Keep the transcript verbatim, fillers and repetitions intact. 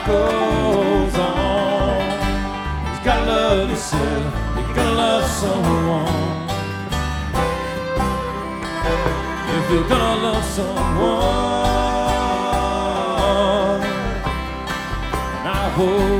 goes on. You gotta love yourself, you gotta love someone. If you're gonna love someone, and I hope